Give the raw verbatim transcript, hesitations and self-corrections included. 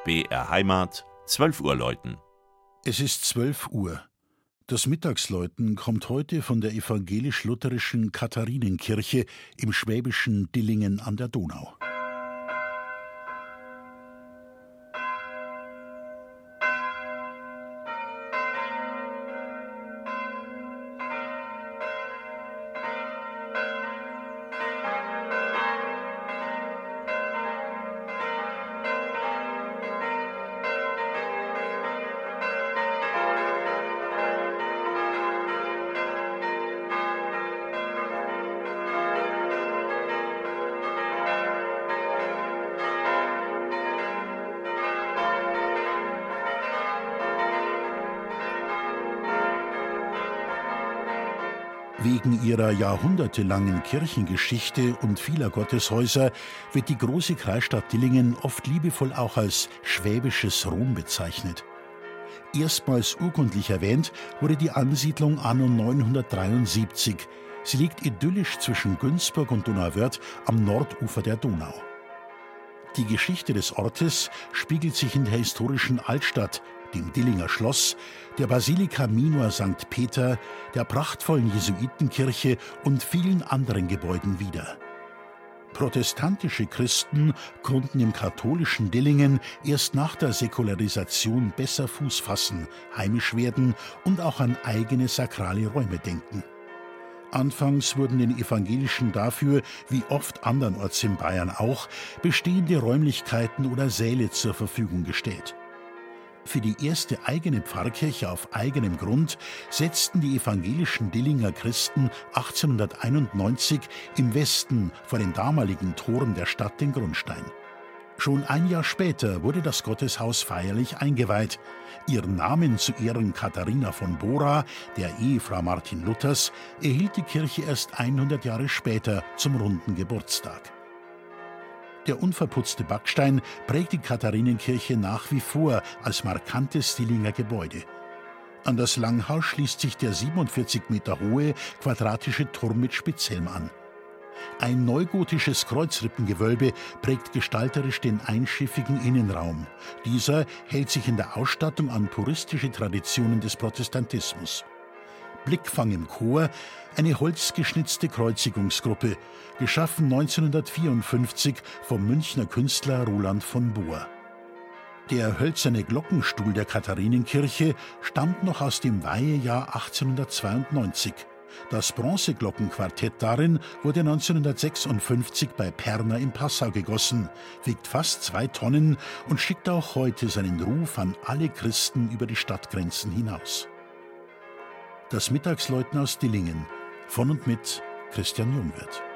B R Heimat, zwölf Uhr läuten. Es ist zwölf Uhr. Das Mittagsläuten kommt heute von der evangelisch-lutherischen Katharinenkirche im schwäbischen Dillingen an der Donau. Wegen ihrer jahrhundertelangen Kirchengeschichte und vieler Gotteshäuser wird die große Kreisstadt Dillingen oft liebevoll auch als schwäbisches Rom bezeichnet. Erstmals urkundlich erwähnt wurde die Ansiedlung anno neunhundertdreiundsiebzig. Sie liegt idyllisch zwischen Günzburg und Donauwörth am Nordufer der Donau. Die Geschichte des Ortes spiegelt sich in der historischen Altstadt, dem Dillinger Schloss, der Basilika Minor Sankt Peter, der prachtvollen Jesuitenkirche und vielen anderen Gebäuden wider. Protestantische Christen konnten im katholischen Dillingen erst nach der Säkularisation besser Fuß fassen, heimisch werden und auch an eigene sakrale Räume denken. Anfangs wurden den Evangelischen dafür, wie oft andernorts in Bayern auch, bestehende Räumlichkeiten oder Säle zur Verfügung gestellt. Für die erste eigene Pfarrkirche auf eigenem Grund setzten die evangelischen Dillinger Christen achtzehnhunderteinundneunzig im Westen vor den damaligen Toren der Stadt den Grundstein. Schon ein Jahr später wurde das Gotteshaus feierlich eingeweiht. Ihren Namen zu Ehren Katharina von Bora, der Ehefrau Martin Luthers, erhielt die Kirche erst hundert Jahre später zum runden Geburtstag. Der unverputzte Backstein prägt die Katharinenkirche nach wie vor als markantes Dillinger Gebäude. An das Langhaus schließt sich der siebenundvierzig Meter hohe quadratische Turm mit Spitzhelm an. Ein neugotisches Kreuzrippengewölbe prägt gestalterisch den einschiffigen Innenraum. Dieser hält sich in der Ausstattung an puristische Traditionen des Protestantismus. Blickfang im Chor, eine holzgeschnitzte Kreuzigungsgruppe, geschaffen neunzehnhundertvierundfünfzig vom Münchner Künstler Roland von Bohr. Der hölzerne Glockenstuhl der Katharinenkirche stammt noch aus dem Weihejahr achtzehnhundertzweiundneunzig. Das Bronzeglockenquartett darin wurde neunzehnhundertsechsundfünfzig bei Perner in Passau gegossen, wiegt fast zwei Tonnen und schickt auch heute seinen Ruf an alle Christen über die Stadtgrenzen hinaus. Das Mittagsläuten aus Dillingen, von und mit Christian Jungwirth.